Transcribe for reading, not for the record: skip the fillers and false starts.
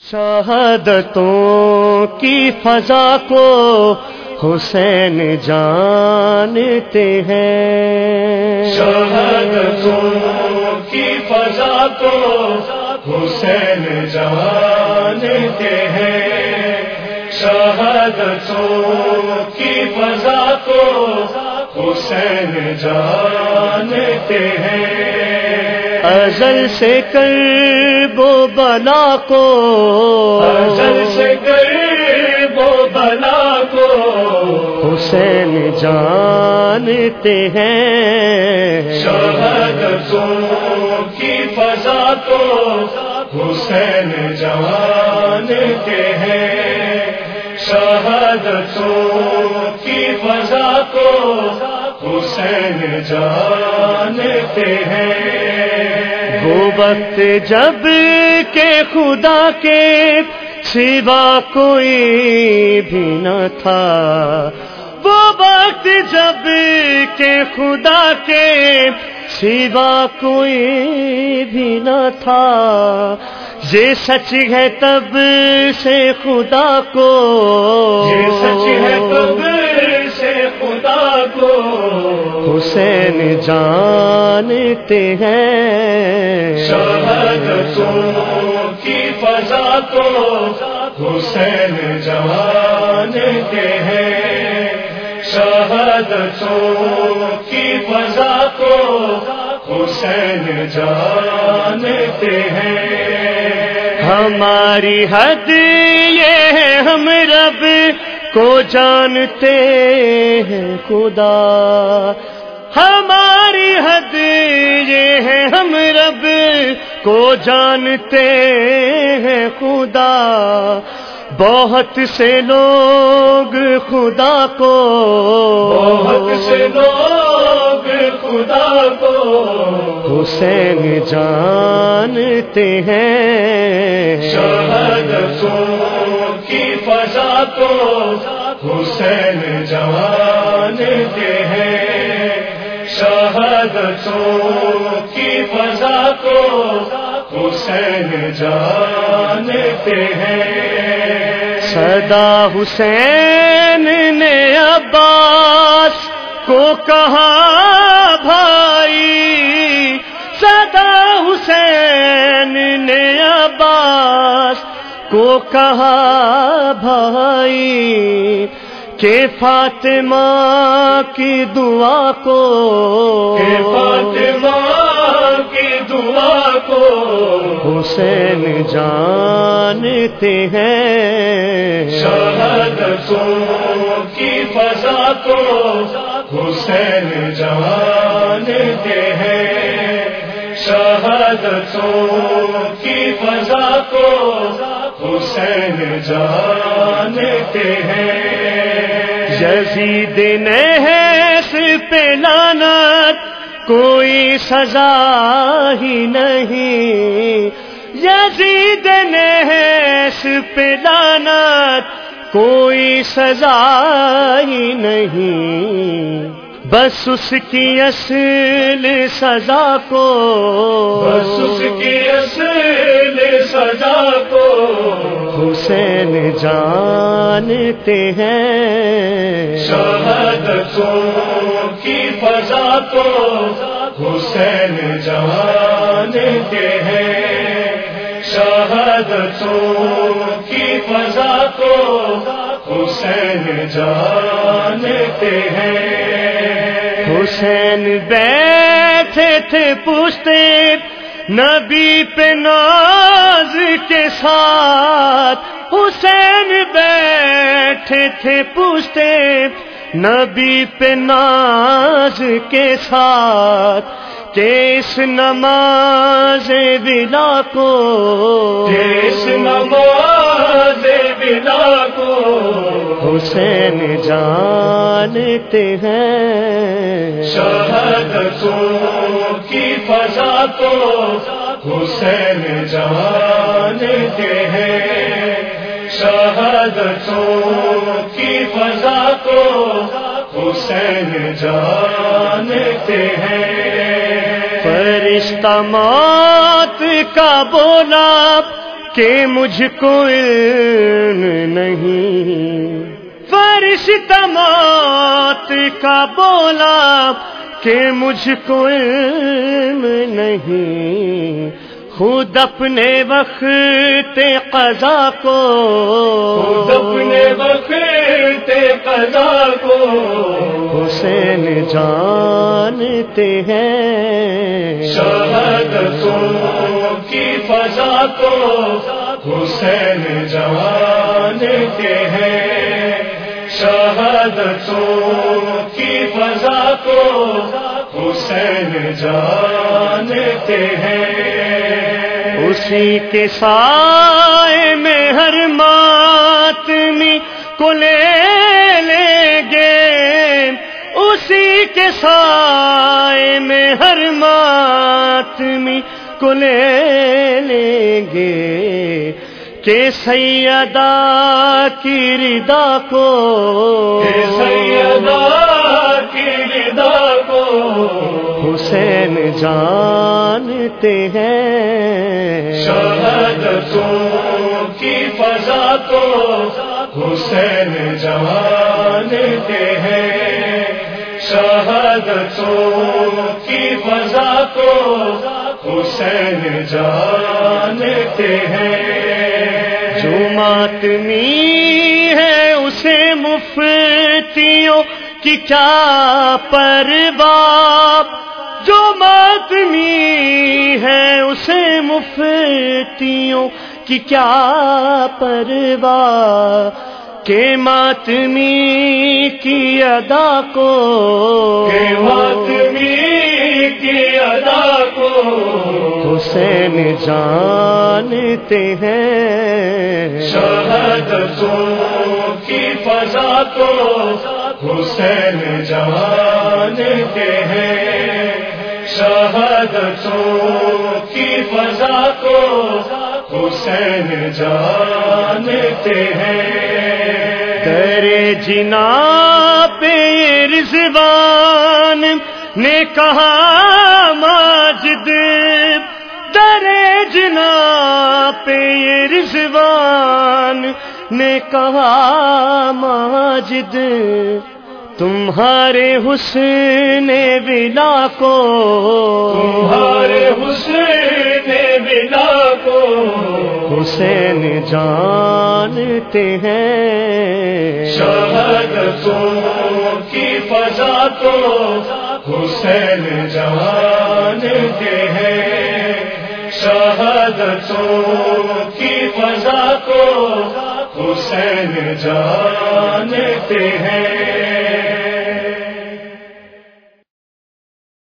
شہادتوں کی فضا کو حسین جانتے ہیں، شہادتوں کی فضا کو حسین جانتے ہیں، شہادتوں کی فضا کو حسین جانتے ہیں، ازل سے کرب و بلا کو، ازل سے کرب و بلا کو حسین جانتے ہیں، شہادتوں کی فضا کو حسین جانتے ہیں، شہادتوں کی فضا کو حسین جانتے ہیں، وہ وقت جب کہ خدا کے سوا کوئی بھی نہ تھا، وہ وقت جب کہ خدا کے سوا کوئی بھی نہ تھا، یہ سچ ہے تب سے خدا کو، یہ سچ ہے تب سے خدا کو حسین جانتے ہیں، شہادتوں کی فضا کو حسین جانتے ہیں، شہادتوں کی فضا کو حسین جانتے ہیں، ہماری حد یہ ہے ہم رب کو جانتے ہیں خدا، ہماری حد یہ ہے ہم رب کو جانتے ہیں خدا، بہت سے لوگ خدا کو، بہت سے لوگ خدا کو حسین جانتے ہیں، شہادتوں کی فضا کو حسین جانتے ہیں، شہادتوں کی فضا کو حسین جانتے ہیں، صدا حسین نے عباس کو کہا بھائی، صدا حسین نے عباس کو کہا بھائی، کہ فاطمہ کی دعا کو، کہ فاطمہ کی دعا کو حسین جانتے ہیں، شہادتوں کی فضا کو حسین جانتے ہیں، شہادتوں کی فضا کو حسین جانتے ہیں، یزید نحس پہ لعنت کوئی سزا ہی نہیں، یزید نحس پہ لعنت کوئی سزا ہی نہیں، بس اس کی اصل سزا کو، بس اس کی اصل سزا کو حسین جانتے ہیں، شہادتوں کی فضا کو حسین جانتے ہیں، شہادتوں کی فضا کو حسین جانتے ہیں، حسین بیٹھے تھے پوچھتے نبی پہ ناز کے ساتھ، حسین بیٹھے تھے پوچھتے نبی پہ ناز کے ساتھ، کہ اس نماز بلا کو، کہ اس نماز بلا کو حسین جانتے ہیں، شہادتوں کی فضا کو حسین جانتے ہیں، شہادتوں کی فضا کو حسین جانتے ہیں، فرشتہ موت کا بولا کہ مجھ کو علم نہیں، فرشتہ موت کا بولا کہ مجھ کو علم نہیں، خود اپنے وقت قضا کو، خود اپنے وقت قضا کو حسین جانتے ہیں، شہادتوں کی فضا کو حسین جانتے ہیں، شہادتوں کی فضا کو حسین جانتے ہیں، اسی کے سائے میں ہر ماتمی کو لے لیں گے، اسی کے سائے میں ہر ماتمی کو لے لیں گے، کہ سیدہ کی رضا کو، کہ سیدہ کی رضا کو حسین جانتے ہیں، شہادتوں کی فضا کو حسین جانتے ہیں، شہادتوں کی فضا کو حسین جانتے ہیں، جو ماتمی ہے اسے مفتیوں کی کیا پرواہ، جو ماتمی ہے اسے مفتیوں کی کیا پرواہ، کہ ماتمی کی ادا کو، کہ ماتمی کی ادا کو حسین جانتے ہیں، شہادتوں کی فضا کو حسین جانتے ہیں، شہادتوں کی فضا کو حسین جانتے ہیں، تیرے جنا پہ رضوان نے کہا ماجد، درے جنا پہ رضوان نے کہا ماجد، تمہارے حسن ولا کو، تمہارے حسن ولا کو حسین جانتے ہیں، شہادتوں کی فضا کو حسین جانتے ہیں، شہادتوں کی فضا کو حسین جانتے ہیں،